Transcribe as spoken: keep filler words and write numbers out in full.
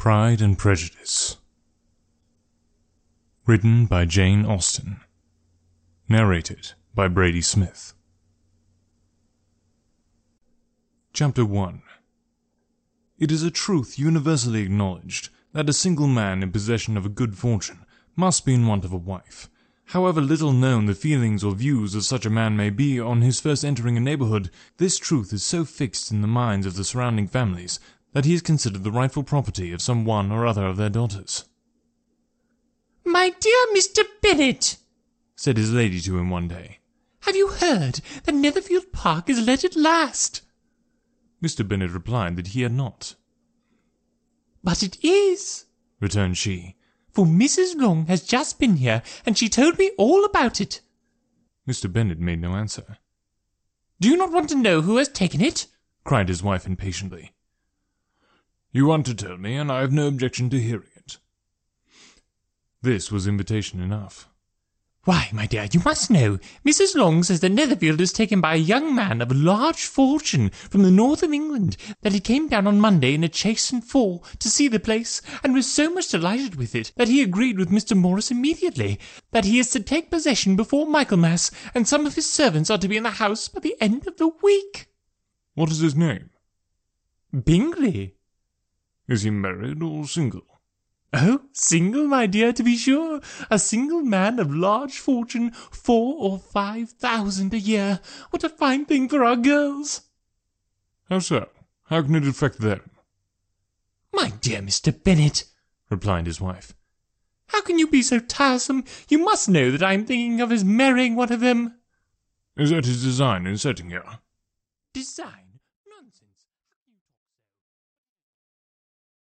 Pride and Prejudice. Written by Jane Austen. Narrated by Brady Smith. Chapter one. It is a truth universally acknowledged that a single man in possession of a good fortune must be in want of a wife. However little known the feelings or views of such a man may be on his first entering a neighbourhood, this truth is so fixed in the minds of the surrounding families that he is considered the rightful property of some one or other of their daughters. "My dear Mister Bennet," said his lady to him one day, "have you heard that Netherfield Park is let at last?" Mister Bennet replied that he had not. "But it is," returned she, "for Missus Long has just been here, and she told me all about it." Mister Bennet made no answer. "Do you not want to know who has taken it?" cried his wife impatiently. "You want to tell me, and I have no objection to hearing it." This was invitation enough. "Why, my dear, you must know. Missus Long says that Netherfield is taken by a young man of large fortune from the north of England, that he came down on Monday in a chaise and four to see the place, and was so much delighted with it that he agreed with Mister Morris immediately, that he is to take possession before Michaelmas, and some of his servants are to be in the house by the end of the week." "What is his name?" "Bingley." "Is he married or single?" "Oh, single, my dear, to be sure. A single man of large fortune, four or five thousand a year. What a fine thing for our girls!" "How so? How can it affect them?" "My dear Mister Bennet," replied his wife, "how can you be so tiresome? You must know that I am thinking of his marrying one of them." "Is that his design in setting here?" "Design?